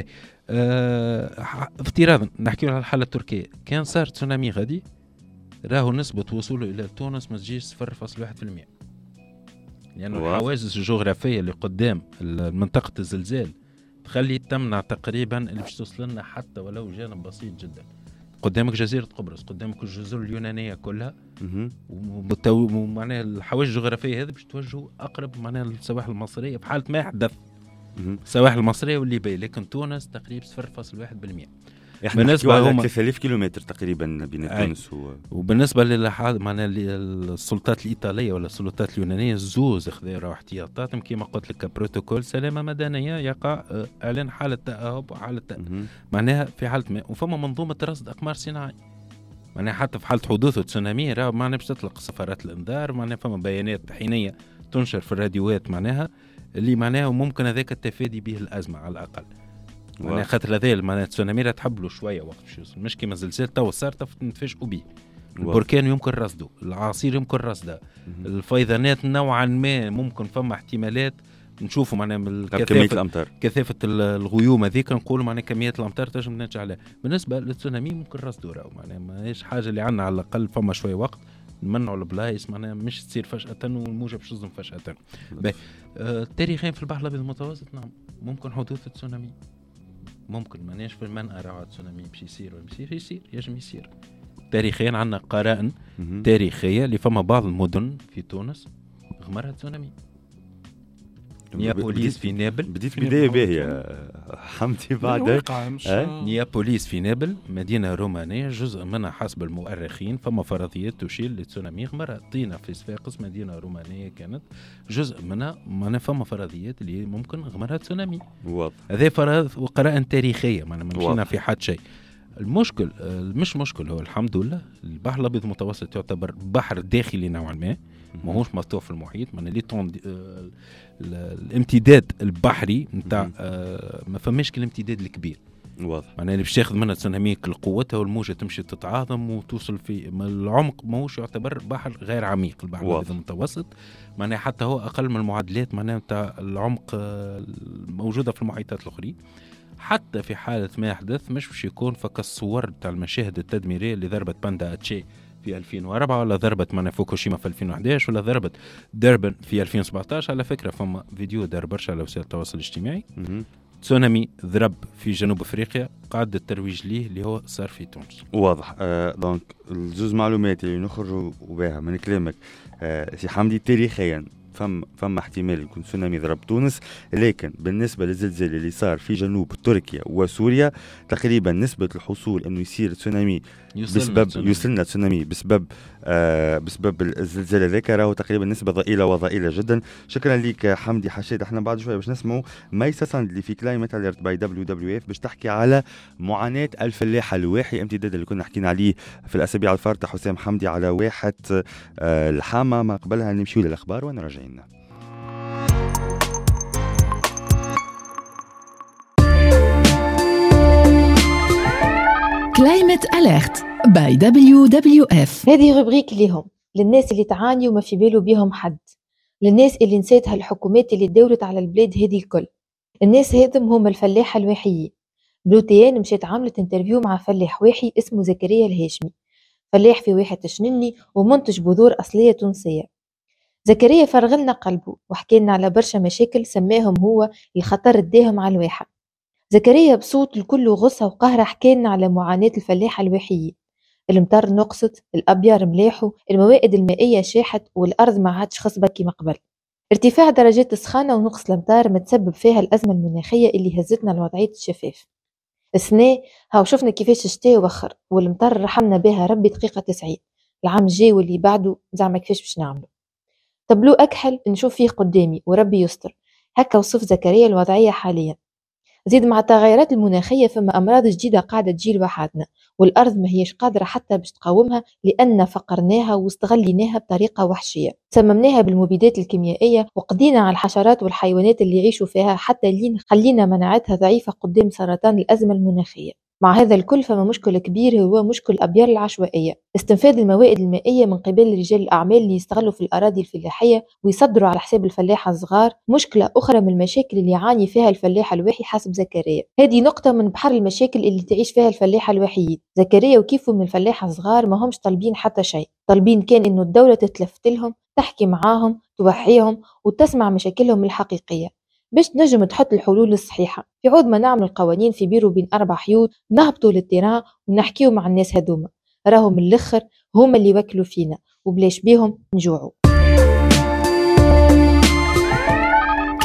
افتراضا نحكيو على الحاله التركيه، كان صار تسونامي غادي راهو نسبة وصوله إلى تونس ما تجيش 0.1%، لأنه الحواجز الجغرافية اللي قدام منطقة الزلزال تخلي تمنع تقريبا اللي باش توصل لنا حتى ولو جانب بسيط جدا. قدامك جزيرة قبرص، قدامك الجزر اليونانية كلها، ومعناها الحواجز الجغرافية هذه باش توجهوا أقرب معناها للسواحل المصرية في حالة ما يحدث السواحل المصرية والليبية، لكن تونس تقريبا 0.1%. بالنسبه لهم 3000 كيلومتر تقريبا بين تونس وبالنسبه معناها السلطات الايطاليه ولا السلطات اليونانيه زوز خذوا احتياطاتهم كما قلت لك بروتوكول سلامه مدنيه يقع اعلان حاله تاهب وحاله معناها في حاله ما وفما منظومه رصد اقمار صناعي معناها حتى في حاله حدوث تسونامي راه معناها باش تطلق صفارات الانذار معناها فما بيانات حينيه تنشر في الراديوات معناها اللي معناها ممكن هذاك التفادي به الازمه على الاقل معناها خاطر هذا معناها التسونامي راه تحب له شويه وقت باش يوصل مش كيما زلزال تو صار نتفاجئوا به البركان يمكن رصده العاصير يمكن رصده الفيضانات نوعا ما ممكن فما احتمالات نشوفوا معناها كثافه الغيوم هذيك نقولوا معناها كميات الامطار تنجم نرجع لها بالنسبه للتسونامي ممكن رصده راهو معناها ماهيش حاجه اللي عندنا على الاقل فما شويه وقت نمنعوا البلايص معناها مش تصير فجاه والموجه باش تصدم فجاه تاريخيا في البحر الابيض المتوسط نعم ممكن حدوث التسونامي ممكن ماناش في المنقى راه التسونامي باش يصير يجم يصير تاريخيا عندنا قرائن تاريخيه اللي فما بعض المدن في تونس غمرها تسونامي نيابوليس في نابل بديت بداية باهية حمدي بعد نيابوليس في نابل مدينة رومانية جزء منها حسب المؤرخين فما فرضيات تشير لتسونامي غمرها طينة في صفاقس مدينة رومانية كانت جزء منها ما فما فرضيات اللي ممكن غمرها تسونامي هذا فرض وقرائن تاريخية ما مشينا في حد شيء المشكل مش مشكل هو الحمد لله البحر الأبيض المتوسط يعتبر بحر داخلي نوعا ما ماهوش مفتوح في المحيط من اللي الامتداد البحري نتاع ما فماش الامتداد الكبير واضح معناها اللي باش تاخذ منها تسونامي قوتها والموجه تمشي تتعاظم وتوصل في العمق ماهوش يعتبر بحر غير عميق البحر الابيض المتوسط معناها حتى هو اقل من المعدلات معناها نتاع العمق الموجوده في المحيطات الاخرى حتى في حاله ما يحدث مش باش يكون فك الصور نتاع المشاهد التدميريه اللي ضربت باندا اتشي في 2004 ولا ضربت معنا فوكوشيما في 2011 ولا ضربت دربن في 2017 على فكرة فما فيديو دار برشا على وسائل التواصل الاجتماعي تسونامي ضرب في جنوب افريقيا قاعد الترويج ليه اللي هو صار في تونس واضح دونك الجزء معلومات اللي نخرجوا بها من كلامك سي حمدي تاريخيا فما احتمال يكون تسونامي ضرب تونس لكن بالنسبة للزلزال اللي صار في جنوب تركيا وسوريا تقريبا نسبة الحصول انه يصير تسونامي يوصلنا تسونامي بسبب الزلزال هذاك راهو تقريبا نسبة ضئيلة جدا. شكرا لك حمدي حشاد. احنا بعد شوية باش نسمعوا ميسا ساند اللي في كلايمت اليرت باي WWF باش تحكي على معاناة الفلاح الواحي امتداد اللي كنا حكينا عليه في الاسابيع الفارطة حسام حمدي على واحة الحامة. ما قبلها نمشيو للاخبار ونرجع لنا. كلايمت اليرت باي WWF. هذه روبريك ليهم للناس اللي تعاني وما في باله بيهم حد، للناس اللي نسيتها الحكومات اللي دورت على البلاد هذه الكل. الناس هذم هم الفلاحة الواحيين. بلوتيان مشيت عملت انترفيو مع فلاح واحي اسمه زكريا الهاشمي، فلاح في واحة شنني ومنتج بذور أصلية تونسية. زكريا فرغلنا قلبه وحكينا على برشا مشاكل سماهم هو الخطر الداهم على الواحة. زكريا بصوت الكل غصة وقهرة حكينا على معاناة الفلاحة الواحيين. المطر نقصت، الأبيار ملاحوا، الموائد المائية شاحت والأرض ما عادش خصبة كما قبل. ارتفاع درجات السخانة ونقص الأمطار متسبب فيها الأزمة المناخية اللي هزتنا لوضعية الشفاف. السنة هاو شفنا كيفاش الشتاء وبخر والمطر رحمنا بها ربي دقيقة 90. العام الجاي واللي بعده زعما كيفاش باش نعملو. طبلو أكحل نشوف فيه قدامي وربي يستر. هكا وصف زكريا الوضعية حاليا. زيد مع التغيرات المناخية فما أمراض جديدة قاعدة تجي لوحدنا والأرض ما هيش قادرة حتى باش تقاومها لأن فقرناها واستغليناها بطريقة وحشية. سممناها بالمبيدات الكيميائية وقضينا على الحشرات والحيوانات اللي يعيشوا فيها حتى اللي خلينا مناعتها ضعيفة قدام سرطان الأزمة المناخية. مع هذا الكل فما مشكل كبير هو مشكل الأبيار العشوائية، استنفاذ الموائد المائية من قبل رجال الأعمال اللي يستغلوا في الأراضي الفلاحية ويصدروا على حساب الفلاحة الصغار. مشكلة أخرى من المشاكل اللي يعاني فيها الفلاح الواحي حسب زكريا. هذه نقطة من بحر المشاكل اللي تعيش فيها الفلاحة الواحيين. زكريا وكيفه من الفلاحة الصغار ما همش طالبين حتى شيء، طالبين كان إنه الدولة تتلفت لهم، تحكي معاهم، توحيهم وتسمع مشاكلهم الحقيقية باش نجم تحط الحلول الصحيحة. في عود ما نعمل القوانين في بيرو بين 4 حيوط نهبطوا للتيران ونحكيو مع الناس هذوما، راهم الأخر هما اللي وكلوا فينا وبلاش بيهم نجوعوا.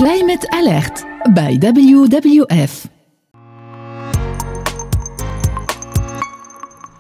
Climate Alert by WWF.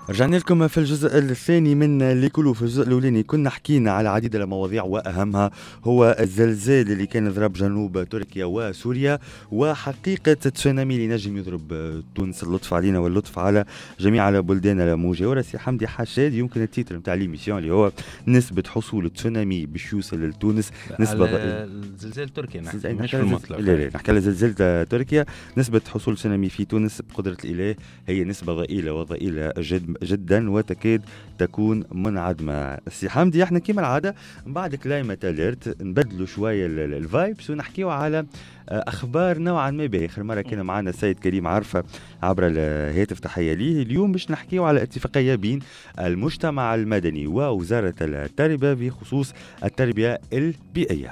رجعنا لكم في الجزء الثاني من ليكولو. في الجزء الأولاني كنا حكينا على عديد المواضيع وأهمها هو الزلزال اللي كان ضرب جنوب تركيا وسوريا وحقيقة التسونامي اللي نجم يضرب تونس. اللطف علينا واللطف على جميع بلدان المجاورة. سي حمدي حشاد يمكن التيتر نتاع ليميسيون اللي هو نسبة حصول التسونامي باش يوصل لتونس نسبة زلزال تركيا نحكي لا نحكي على زلزال تركيا. نسبة حصول التسونامي في تونس بقدرة الإله هي نسبة ضئيلة وضئيلة جدا وتكاد تكون منعدمة. سي حمدي احنا كيما العادة بعد كلايمت اليرت نبدلوا شوية الفايبس ونحكيوا على اخبار نوعا ما باهي. اخر مره كان معنا السيد كريم عرفه عبر الهاتف، تحيه ليه. اليوم باش نحكيوا على اتفاقيه بين المجتمع المدني ووزاره التربيه بخصوص التربيه البيئيه.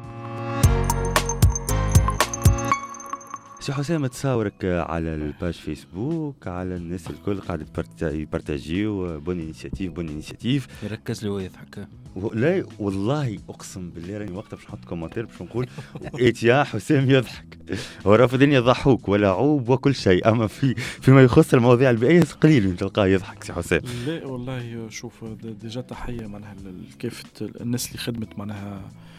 سي حسام تصاورك على الباج فيسبوك على الناس الكل قاعدة يبارتاجيو بون انيشيتيف يركز لي ويضحك. لا والله اقسم بالله راني وقتها باش نحط كومنتير باش نقول يا حسام يضحك. هو رافضين يضحوك ولعوب وكل شيء، اما فيما يخص المواضيع البيئيه قليل تلقاه يضحك. سي حسام لا والله شوف ديجا تحيه معناها لكافه الناس اللي خدمت معناها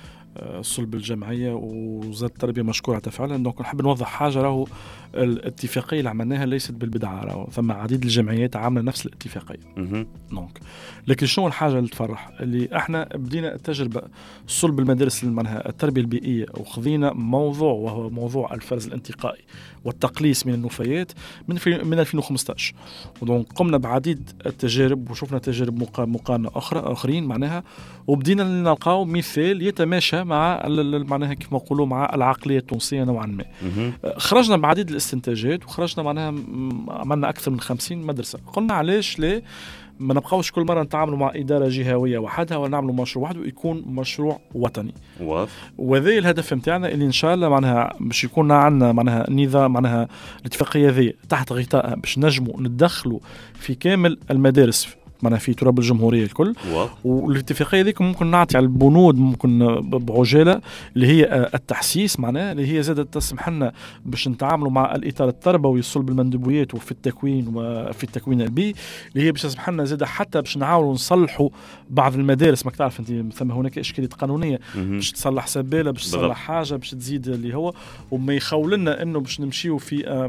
صلب الجمعية وزاد التربية مشكورة فعلا. دونك نحب نوضح حاجة، راهو الاتفاقية اللي عملناها ليست بالبدعة، راهو ثم عديد الجمعيات عاملة نفس الاتفاقية. دونك لكن شنو الحاجة اللي تفرح اللي احنا بدينا التجربة صلب المدارس معناها التربية البيئية وخذينا موضوع وهو موضوع الفرز الانتقائي والتقليص من النفايات من 2015. ودونك قمنا بعديد التجارب وشفنا تجارب مقارنة آخرين معناها، وبدينا نلقاو مثال يتماشى مع معناها كيف ما نقولوا مع العقلية التونسية نوعا ما. خرجنا بعديد الاستنتاجات وخرجنا معناها عملنا أكثر من 50 مدرسة. قلنا علاش ليه ما نبقاوش كل مرة نتعاملوا مع إدارة جهوية وحدها ونعملوا مشروع واحد ويكون مشروع وطني. وهذا الهدف متاعنا اللي إن شاء الله معناها باش يكون عندنا معناها نظام معناها الاتفاقية ذي تحت غطاء باش نجموا ندخلوا في كامل المدارس معنا في تراب الجمهورية الكل. والاتفاقية ذيك ممكن نعطي على البنود ممكن بعجالة اللي هي التحسيس معناها اللي هي زادت تسمح لنا باش نتعاملوا مع الإطار التربوي صلب المندوبيات وفي التكوين وفي التكوين البيئي اللي هي باش تسمح لنا زادة حتى باش نعاونوا نصلحوا بعض المدارس. ما تعرف انت ثم هناك إشكالية قانونية باش تصلح سبالة باش تصلح حاجة باش تزيد اللي هو وما يخول لنا انه باش نمشيوا في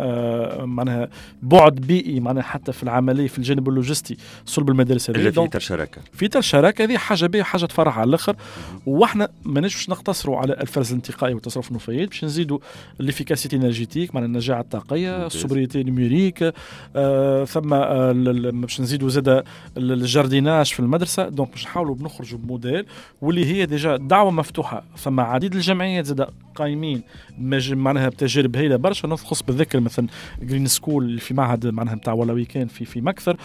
معناها بعد بيئي معناها حتى في العملية في الجانب اللوجستي صلب المدارس هذه. في شراكه هذه حاجه بيه حاجه تفرح على الاخر. واحنا ما نجمش نقتصروا على الفرز الانتقائي وتصرف النفايات، باش نزيدوا ليفيكاسيتي انرجيتيك مع النجاعه الطاقيه السوبريتي نيميريك ثم باش نزيدوا زاده الجارديناج في المدرسه. دونك باش نحاولوا بنخرجوا بموديل واللي هي ديجا دعوه مفتوحه. ثم عديد الجمعيات زاده قايمين معناها بتجارب هايله برشا نخص بالذكر مثلا جرين سكول اللي في معهد معناها نتاع ولاوي كان في مكثر.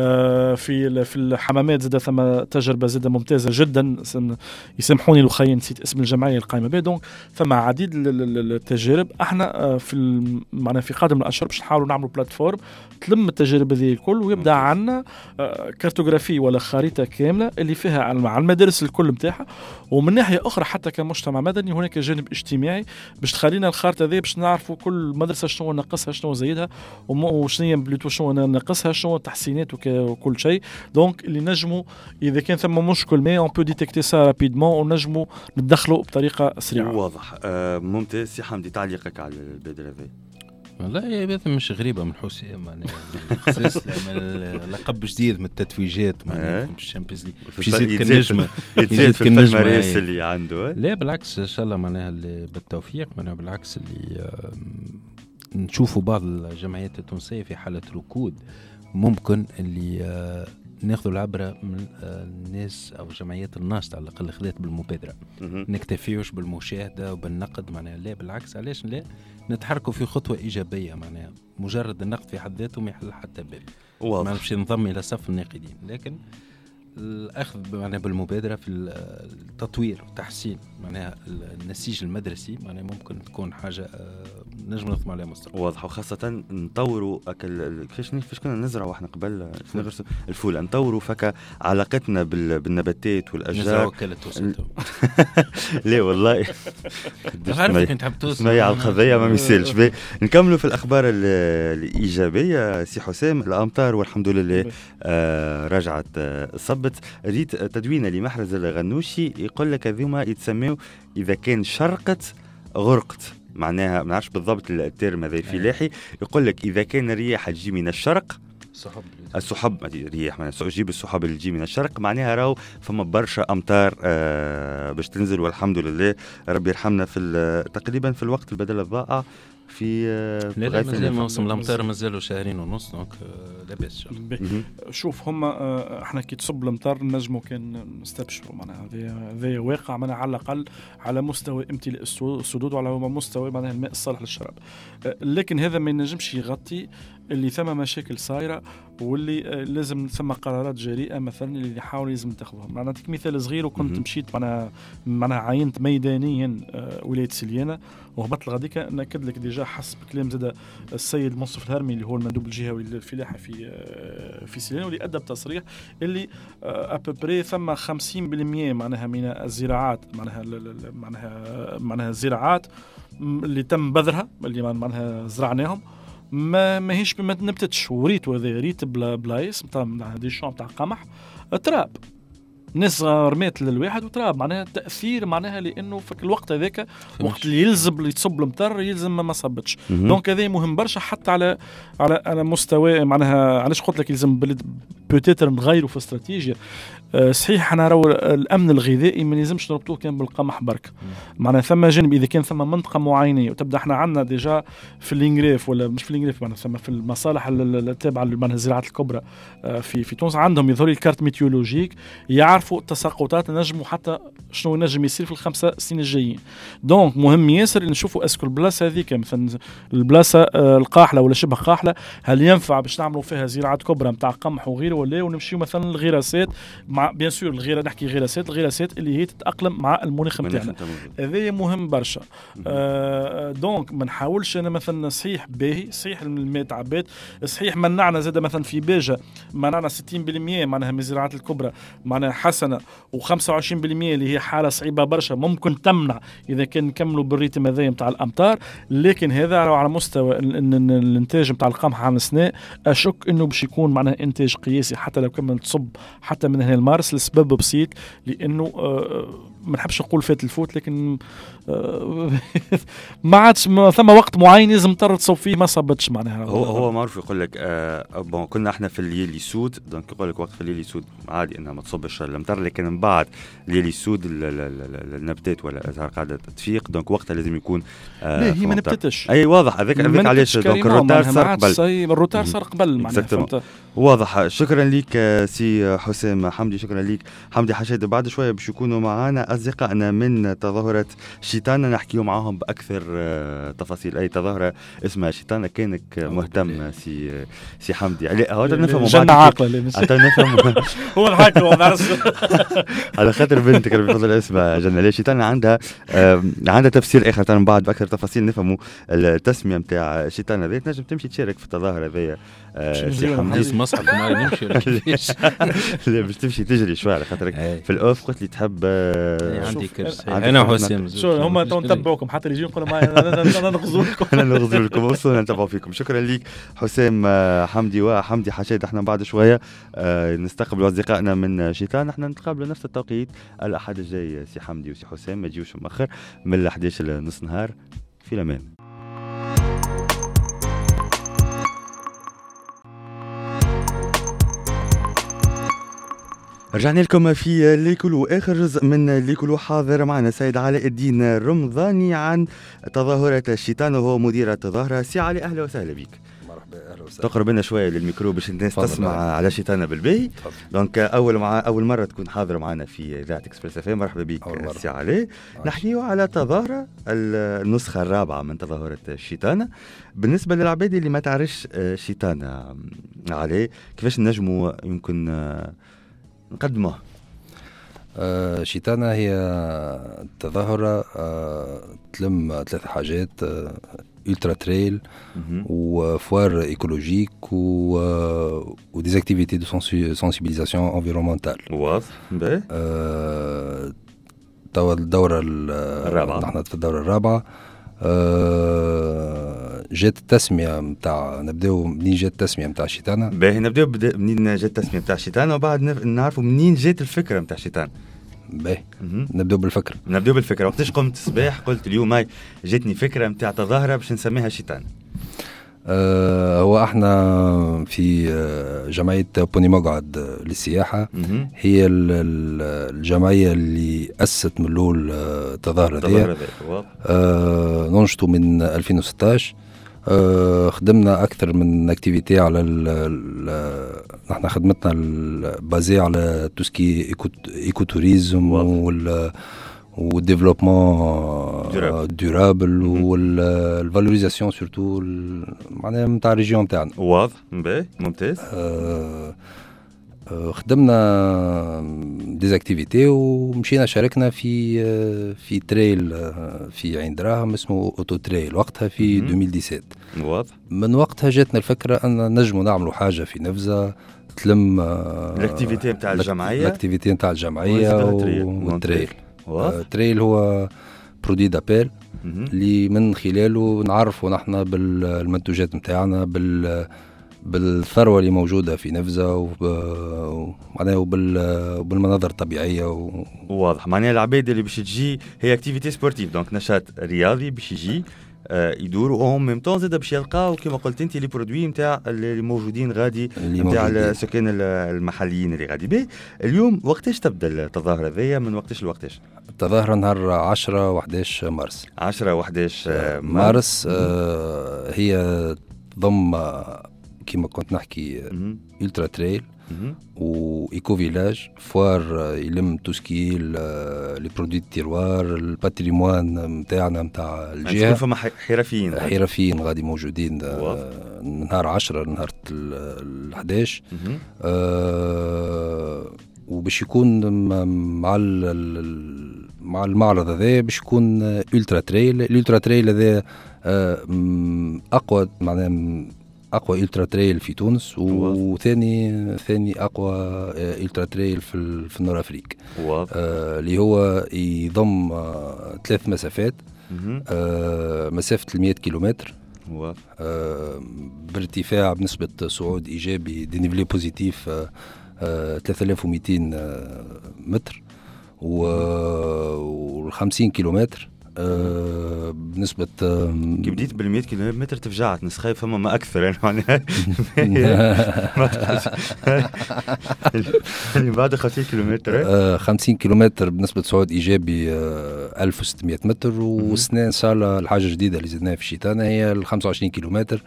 في الحمامات زاد ثم تجربه زاد ممتازه جدا. يسامحوني لو خاين نسيت اسم الجمعيه القائمه به. دونك ثم عديد التجارب. احنا معنا في قادم الاشهر باش نحاولوا نعملوا بلاتفورم تلم التجارب هذه الكل ويبدا عندنا كارتوغرافي ولا خريطه كامله اللي فيها على المدارس الكل نتاعها. ومن ناحيه اخرى حتى كمجتمع مدني هناك جانب اجتماعي باش تخلينا الخارطه هذه باش نعرفوا كل مدرسه شنو ناقصها شنو زايدها وشنو بلوتو شنو ناقصها شنو تحسينات وكل شيء. دونك اللي نجموا اذا كان ثم مشكل ما اون بو ديتيكتي سا رابيدمون ونجموا ندخلوا بطريقه سريعه. واضح. ممتاز. سي حمدي تعليقك على البدر هذا؟ والله هذا مش غريبه من حسام يعني لقب جديد من التتويجات معناها في الشامبيونز ليج باش يزيد كنجم يزيد في التمارس اللي عنده. لا بالعكس ان شاء الله معناها بالتوفيق معناها بالعكس اللي نشوفوا بعض الجمعيات التونسيه في حاله ركود ممكن اللي ناخذوا العبرة من الناس أو جمعيات الناشطة على الأقل خذت بالمبادرة. نكتفيوش بالمشاهدة وبالنقد معناها لا بالعكس علاش لا نتحركوا في خطوة إيجابية معناها مجرد النقد في حد ذاته ما يحل حتى باب. ما باش ننضم إلى صف الناقدين لكن الأخذ معناها بالمبادرة في التطوير وتحسين معناها النسيج المدرسي معناها ممكن تكون حاجة نجم نخدم عليها مستقبل واضح. وخاصة نطوروا كيفاش كنا نزرع واحنا قبل نغرسوا الفول، نطوروا فك علاقتنا بالنباتات والأشجار. نزرعوا كلا توصل لا والله عارفك انت حاب توصل على القضية ما مثالش. نكملوا في الأخبار الإيجابية. سي حسام، الأمطار والحمد لله رجعت صبت. ريت تدوينة لمحرز الغنوشي يقول لك هذوما يتسموا إذا كان شرقت غرقت، معناها ما نعرفش بالضبط الترم هذا الفلاحي. يقول لك إذا كان الرياح تجي من الشرق السحب رياح معناها تجيب السحب اللي تجي من الشرق، معناها راهو فما برشا أمطار باش تنزل. والحمد لله ربي يرحمنا في تقريبا في الوقت البدل الضائع في لا مازال موسم الامطار مازالوا شهرين ونص، دونك لاباس. شوف هما احنا كي تصب الامطار نجموا كان نستبشروا معناها هذا واقع معناها على الاقل على مستوى امتلاء السدود وعلى مستوى معناها الماء الصالح للشراب. لكن هذا ما ينجمش يغطي اللي ثم مشاكل صايره واللي لازم ثم قرارات جريئه مثلا اللي يحاول لازم تاخذهم. نعطيك مثال صغير، وكنت مشيت معناها عينت ميدانيا ولايه سليانه وهبط الغديك ناكد لك ديجا حسب كلام زاد السيد منصف الهرمي اللي هو المندوب الجهوي للفلاحه في سليانه، واللي ادى بتصريح اللي ابري ثم 50% معناها من الزراعات معناها الزراعات اللي تم بذرها اللي معناها زرعناهم ما هيش ما نبتتش. وريت هذا ريت بلايص نتاع دي شون تاع قمح تراب ناس رميت للواحد وتراب، معناها التاثير معناها لانه في الوقت هذاك وقت اللي يلزم اللي تصب المطر يلزم ما صبتش. دونك هذا مهم برشا حتى على مستوى معناها علاش قلت لك يلزم بوتيتر نغيروا في استراتيجيه. صحيح انا راهو الامن الغذائي ما لازمش نربطوه كان بالقمح برك، معناها ثم جانب اذا كان ثم منطقه معينه وتبدا احنا عندنا ديجا في الانغريف ولا مش في الانغريف معناها ثم في المصالح التابعه للمعناها الزراعات الكبرى في تونس عندهم يظهر لي الكارت ميتيولوجيك يعرفوا التساقطات نجموا حتى شنو نجم يصير في ال5 سنين الجايين. دونك مهم ياسر نشوفوا اسكو البلاصه هذيك مثلا البلاصه القاحله ولا شبه قاحله هل ينفع باش نعملوا فيها زراعات كبرى نتاع قمح وغيره ولا ونمشيو مثلا الغراسات مع بيان سور الغيره نحكي الغراسات اللي هي تتاقلم مع المناخ نتاعنا. هذا مهم برشا. دونك ما نحاولش انا مثلا صحيح باهي صحيح الماء تعبات صحيح منعنا زاد مثلا في باجه منعنا 60% معناها من الزراعات الكبرى معناها حسنه و25% اللي هي حاله صعيبه برشا ممكن تمنع اذا كان نكملوا بالريتم هذا نتاع الامطار. لكن هذا على مستوى الانتاج نتاع القمح عام السنه اشك انه باش يكون معناها انتاج قياسي حتى لو كمل تصب حتى من هنا المارس لسبب بسيط لانه ما نحبش نقول فات الفوت لكن ما عادش ثم وقت معين لازم مضطر تصب فيه ما صبتش معناها. هو معروف يقول لك كنا احنا في الليل يسود دونك يقول لك وقت في الليل يسود عادي انها ما تصبش المطر، لكن من بعد الليل يسود النباتات ولا الازهار قاعده تفيق دونك وقتها لازم يكون لا هي ما نبتتش. اي واضح هذاك علاش دونك الروتار صار قبل الروتار صار قبل معناها واضح. شكرا لك سي حسام حمدي، شكرا لك حمدي حشاد. بعد شويه باش يكونوا معنا اصدقائنا من تظاهره شيطانة نحكيوا معاهم باكثر تفاصيل. اي تظاهره اسمها شيطانة كانك مهتم سي حمدي هذا نفهموا بعد عاقله نفهم هو الحق هو نعرف على خاطر بنتك اللي بفضل اسمها جنة شيطانة عندها تفسير اخر من بعد باكثر تفاصيل نفهموا التسميه نتاع شيطانة ذي. تنجم تمشي تشارك في التظاهره ذي سي حمدي مصحف ما نمشي لا باش تمشي تجري شويه على خاطرك في الاوف قلت لي تحب عندي كرسي انا وحسام شو هما نتبعوكم حتى اللي يجيو يقولوا انا نغزو لكم انا نغزو لكم وصلنا نتبعوا فيكم. شكرا لك حسام حمدي وحمدي حشاد. احنا بعد شويه نستقبل اصدقائنا من شيطان. احنا نتقابلوا نفس التوقيت الاحد الجاي سي حمدي وسي حسام ما تجيوش مؤخر من 11 لنص نهار. في الامان. رجعنا لكم في ليكولو. آخر جزء من ليكولو حاضر معنا سيد علاء الدين رمضاني عن تظاهرة الشيطان وهو مدير التظاهرة. سي علاء أهلا وسهلا بك. مرحبا أهلا وسهلا. تقرب لنا شوية للميكرو باش الناس تسمع على شيطانة بالباهي. دونك أول مرة تكون حاضر معنا في إذاعة إكسبريس اف ام. مرحبا بك سي علاء. نحكيو على تظاهرة النسخة الرابعة من تظاهرة الشيطانة. بالنسبة للعباد اللي ما تعرفش شيطانة علاء كيفاش نجموا يمكن نقدموه؟ شيتانا هي تظاهرة تلم 3 حاجات: ultra trail وفوار ايكولوجيك وديز اكتيفيتي دو سنسيبيليزاسيون انفيرونمونتال. واضح. توا الدورة الرابعة، نحن في الدورة الرابعة. جات التسمية متاع، نبداو منين جات التسمية متاع شيتانا؟ باهي نبداو منين جات التسمية متاع شيتانا وبعد نعرفوا منين جات الفكرة متاع شيتانا. باهي نبداو بالفكرة. وقتاش قمت الصباح قلت اليوم هاي جاتني فكرة متاع تظاهرة باش نسميها شيتانا؟ هو احنا في جمعية بوني مقعد للسياحة، هي الجمعية اللي أسست من الأول التظاهرة دي. ننشطوا من 2016. خدمنا أكثر من اكتيفيتي على نحن خدمتنا بازي على توسكي ايكوتوريزم والديفلوبمون دورابل والفالوريزاسيون سورتو معناها نتاع الريجيون تاعنا. واضح. ممتاز. خدمنا ديزاكتيفيتي ومشينا شاركنا في تريل في عين دراهم اسمه اوتو تريل وقتها في 2017. واضح. من وقتها جاتنا الفكرة أن نجموا نعملوا حاجة في نفذة تلم الاكتيفيتي نتاع الجمعية والتريل. تريل هو برودوي دابيل اللي من خلاله نعرفوا نحن بالمنتوجات نتاعنا، بالثروة اللي موجودة في نفذة وبالمناظر الطبيعية واضح. معناها العباد اللي باش تجي هي اكتيفيتي سبورتيف، دونك نشاط رياضي باش يجي يدوروا وهم ميمتون زاد باش يلقاو كما قلت انت لي برودوي نتاع اللي موجودين غادي نتاع السكان المحليين اللي غادي به. اليوم وقتاش تبدا التظاهرة هذيا؟ من وقتاش لوقتاش؟ التظاهرة نهار 10 و11 مارس. 10 و11 مارس. هي ضم كما كنت نحكي ultra trail وإيكو فيلاج فوار يلم توسكي لي برودوي التيروار الباتريموان متاعنا متاع الجهة. يعني فما حرفيين غادي موجودين نهار 10 نهار 11. وباش يكون مع المعرض هذا باش يكون الترا تريل. الالترا تريل هذا اقوى معناها اقوى الترا تريل في تونس وثاني اقوى الترا تريل في النور افريق، اللي هو يضم 3 مسافات. مسافة 100 كيلومتر بارتفاع بنسبة صعود إيجابي دينيفلي بوزيتيف 3200 متر، و50 كيلومتر بنسبة كي بديت بال100 كيلومتر تفجعت نسخايف فما ما أكثر يعني بعد 50 كيلومتر 50 كيلومتر بنسبة صعود إيجابي 1600 متر. والسنة إن شاء الله الحاجة الجديدة اللي زدناها في الشيطانة هي 25 كيلومتر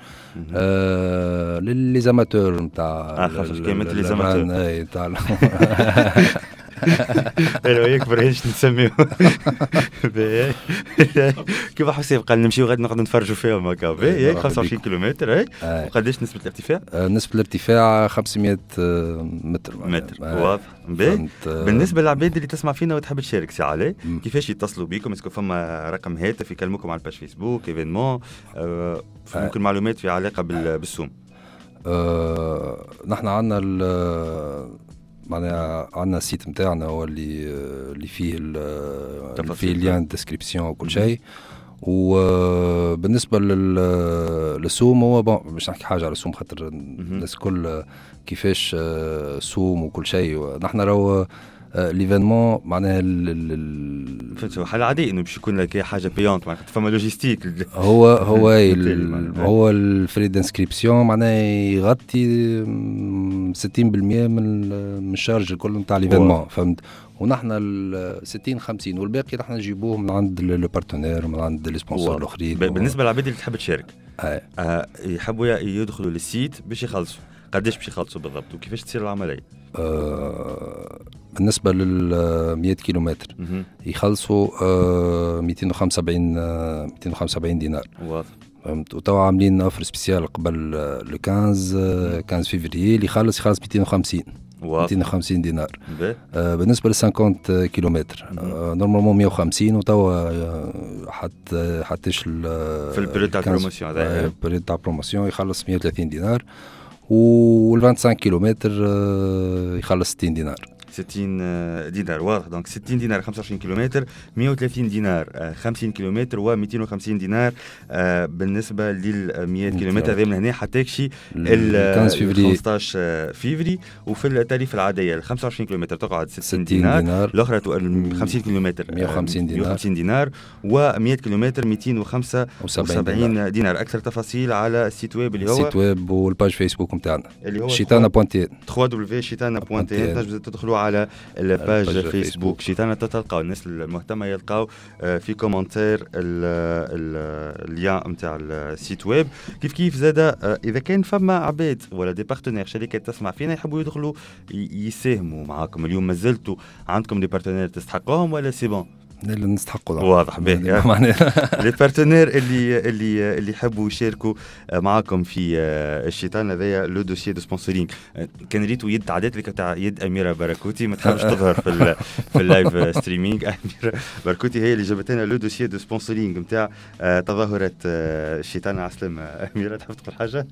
للزاماتور نتاع نتاع ايوا يكبر ايش نسميه كيف حسين قال نمشيو غادي نقعدوا نتفرجوا فيهم هكا 25 كيلومتر. وقداش نسبة الارتفاع؟ نسبة الارتفاع 500 متر. واضح. بالنسبة للعباد اللي تسمع فينا وتحب تشارك سي علي كيفاش يتصلوا بكم؟ اسكو فما رقم هاتف يكلموكم على الباج فيسبوك ايفينمون ممكن معلومات في علاقة بالسوم؟ نحن عندنا معناها عندنا السيت نتاعنا هو اللي فيه اللين ديسكريبسيون وكل شيء. وبالنسبه للسوم هو مش نحكي حاجه على السوم خاطر الناس كل كيفاش سوم وكل شيء. نحن راهو ليفينمون معناها فهمت حاله عادي انه باش يكون لك حاجه بيونت معناتها فما لوجيستيك. هو الفري دانسكريبسيون معناها يغطي 60% من الشارج الكل نتاع ليفينمون فهمت. ونحن 60-50 والباقي نحن نجيبوه من عند لو بارتنير من عند لي سبونسور الاخرين. بالنسبه للعباد اللي تحب تشارك يحبوا يدخلوا للسيت باش يخلصوا قداش باش يخلصوا بالضبط وكيفاش تصير العمليه؟ بالنسبة 100 كيلومتر يخلصوا 275 دينار. فهمت. وتوا عاملين اوفر سبيسيال قبل لو 15 فيفري اللي يخلص 250. 250 دينار. بالنسبه ل 50 كيلومتر نورمالمون 150 وتوا حتىش في البريود تاع البروموسيون هذا البريود تاع البروموسيون يخلص 130 دينار وال 25 كيلومتر يخلص 60 دينار. 60 دينار واضح. دونك 60 دينار 25 كيلومتر، 130 دينار 50 كيلومتر، و250 دينار بالنسبه لل 100 كيلومتر. هذا من هنا حتى يكشي ال 15 فيفري. وفي التاريف العاديه ال 25 كيلومتر تقعد 60 دينار، الاخرى 50 كيلومتر 150 دينار، و100 كيلومتر 275 دينار. اكثر تفاصيل على السيت ويب اللي هو السيت ويب والباج فيسبوك نتاعنا اللي هو شيتانا.tn www.shitana.tn. تنجم تدخلوا على الباج فيسبوك شيتانا، تلقاو الناس المهتمه يلقاو في كومنتير اللين نتاع السيت ويب. كيف زاده اذا كان فما عباد ولا دي بارتنير شركات تسمع فينا يحبوا يدخلوا يساهموا معاكم اليوم، مازلتوا عندكم دي بارتنير تستحقوهم ولا سي بون؟ اللي نستحقوا واضح به لي بارتنير اللي يحبوا يشاركوا معاكم في الشيطان هذايا لو دوسيي دو سبونسورينغ. كان ريتو يد عادات لك تاع يد اميره بركوتي ما تحبش تظهر في اللايف ستريمينغ. اميره بركوتي هي اللي جابت لنا لو دوسيي دو سبونسورينغ نتاع تظاهره الشيطان. عسلامه اميره، تحب تقول حاجه؟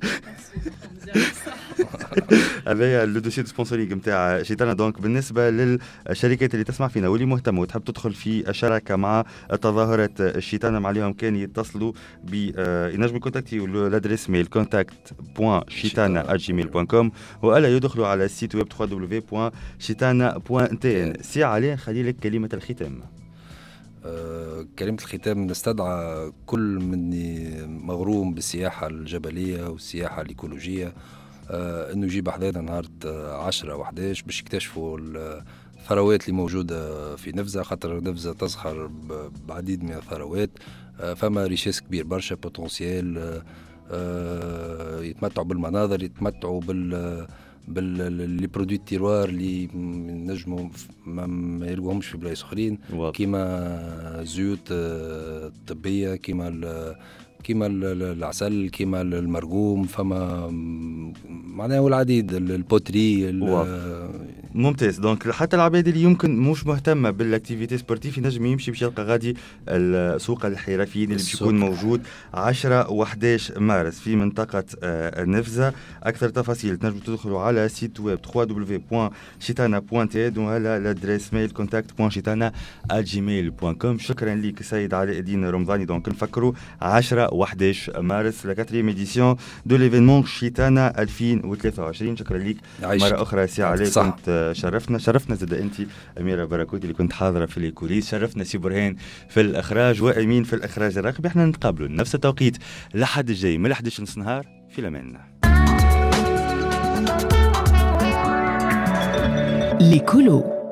هذايا لو دوسيي دو سبونسورينغ نتاع شيطان. دونك بالنسبه للشركات اللي تسمع فينا واللي مهتمه وتحب تدخل في شراكه مع تظاهره الشيطان، عليهم كان يتصلوا ينجموا كونتاكتي لادريس ميل contact.shitana@gmail.com والا يدخلوا على السيت ويب www.shitana.tn. سي عليه خلي لك كلمه الختام. كلمة الختام نستدعى كل مني مغروم بالسياحة الجبلية والسياحة الإيكولوجية انه يجيب حدانا نهار 10 و11 باش يكتشفوا الثروات اللي موجودة في نفزة، خاطر نفزة تزخر بعديد من الثروات. فما ريشيس كبير برشا بوتنسيال، يتمتعوا بالمناظر، يتمتعوا باللي برودوي تيروار اللي نجموا ما يلقوهمش في بلايص اخرين، كيما زيوت طبية، كيما العسل، كيما المرقوم، فما معناها والعديد البوتري ممتاز. دونك حتى العباد اللي يمكن مش مهتمه بالاكتيفيتي سبورتيف ينجم يمشي باش يلقى غادي السوق الحرفيين اللي باش يكون موجود 10 و11 مارس في منطقه نفزه. اكثر تفاصيل تنجموا تدخلوا على سيت ويب www.shitana.tn وعلى الادريس ميل contact.shitana@gmail.com. شكرا لك سيد علاء الدين رمضاني. دونك نفكروا 10 و11 مارس لا 4e édition de l'événement شيتانا 2023. شكرا لك مره اخرى سي علاء، كنت شرفنا زاد انت اميره بركوتي اللي كنت حاضره في الكوليس، شرفنا سي برهان في الاخراج وامين في الاخراج الرقمي. احنا نتقابلوا نفس التوقيت لحد الجاي من 11 نهار في الامان. ليكولو